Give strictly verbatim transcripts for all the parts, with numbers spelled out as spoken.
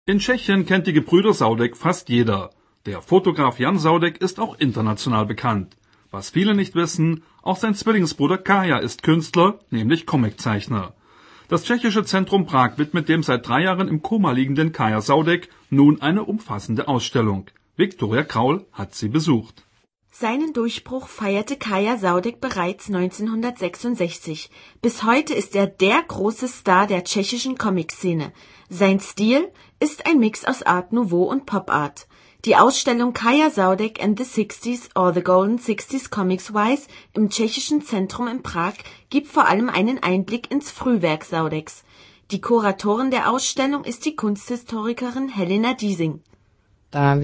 In Tschechien kennt die Gebrüder Saudek fast jeder. Der Fotograf Jan Saudek ist auch international bekannt. Was viele nicht wissen, auch sein Zwillingsbruder Kaja ist Künstler, nämlich Comiczeichner. Das tschechische Zentrum Prag widmet dem seit drei Jahren im Koma liegenden Kaja Saudek nun eine umfassende Ausstellung. Viktoria Kraul hat sie besucht. Seinen Durchbruch feierte Kaja Saudek bereits neunzehnhundertsechsundsechzig. Bis heute ist er der große Star der tschechischen Comic-Szene. Sein Stil ist ein Mix aus Art Nouveau und Pop Art. Die Ausstellung Kaja Saudek and the sixties or the Golden Sixties Comics-Wise im tschechischen Zentrum in Prag gibt vor allem einen Einblick ins Frühwerk Saudeks. Die Kuratorin der Ausstellung ist die Kunsthistorikerin Helena Diesing. Der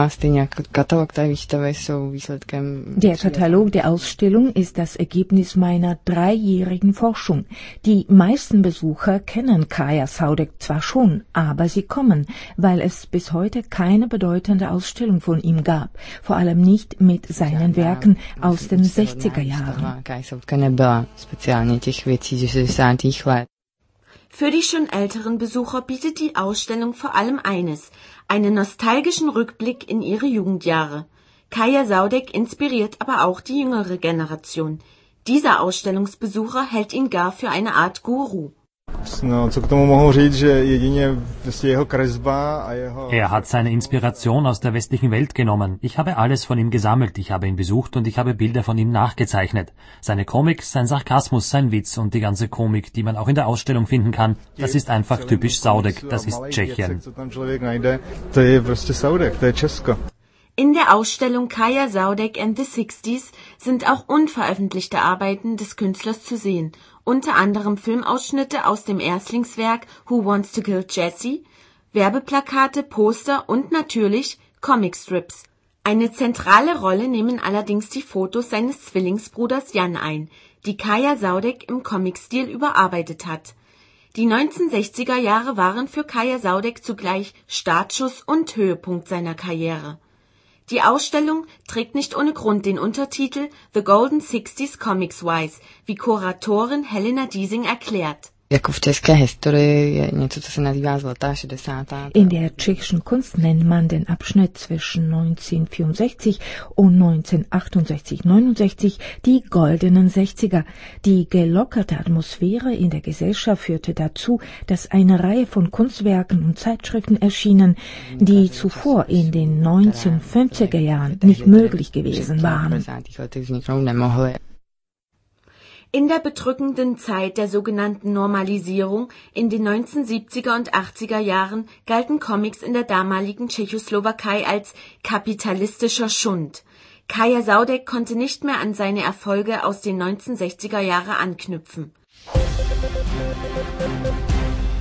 Katalog der Ausstellung ist das Ergebnis meiner dreijährigen Forschung. Die meisten Besucher kennen Kaja Saudek zwar schon, aber sie kommen, weil es bis heute keine bedeutende Ausstellung von ihm gab, vor allem nicht mit seinen Werken aus den sechziger Jahren. Für die schon älteren Besucher bietet die Ausstellung vor allem eines, einen nostalgischen Rückblick in ihre Jugendjahre. Kaja Saudek inspiriert aber auch die jüngere Generation. Dieser Ausstellungsbesucher hält ihn gar für eine Art Guru. Er hat seine Inspiration aus der westlichen Welt genommen. Ich habe alles von ihm gesammelt, ich habe ihn besucht und ich habe Bilder von ihm nachgezeichnet. Seine Comics, sein Sarkasmus, sein Witz und die ganze Komik, die man auch in der Ausstellung finden kann, das ist einfach typisch Saudek, das ist Tschechien. In der Ausstellung Kaja Saudek and the sixties sind auch unveröffentlichte Arbeiten des Künstlers zu sehen, unter anderem Filmausschnitte aus dem Erstlingswerk Who Wants to Kill Jessie, Werbeplakate, Poster und natürlich Comicstrips. Eine zentrale Rolle nehmen allerdings die Fotos seines Zwillingsbruders Jan ein, die Kaja Saudek im Comicstil überarbeitet hat. Die neunzehnhundertsechziger Jahre waren für Kaja Saudek zugleich Startschuss und Höhepunkt seiner Karriere. Die Ausstellung trägt nicht ohne Grund den Untertitel The Golden Sixties Comics-Wise, wie Kuratorin Helena Diesing erklärt. In der tschechischen Kunst nennt man den Abschnitt zwischen neunzehnhundertvierundsechzig und neunzehnhundertachtundsechzig neunundsechzig die goldenen Sechziger. Die gelockerte Atmosphäre in der Gesellschaft führte dazu, dass eine Reihe von Kunstwerken und Zeitschriften erschienen, die zuvor in den neunzehnhundertfünfziger Jahren nicht möglich gewesen waren. In der bedrückenden Zeit der sogenannten Normalisierung in den neunzehnhundertsiebziger und achtziger Jahren galten Comics in der damaligen Tschechoslowakei als kapitalistischer Schund. Kaja Saudek konnte nicht mehr an seine Erfolge aus den neunzehnhundertsechziger Jahren anknüpfen.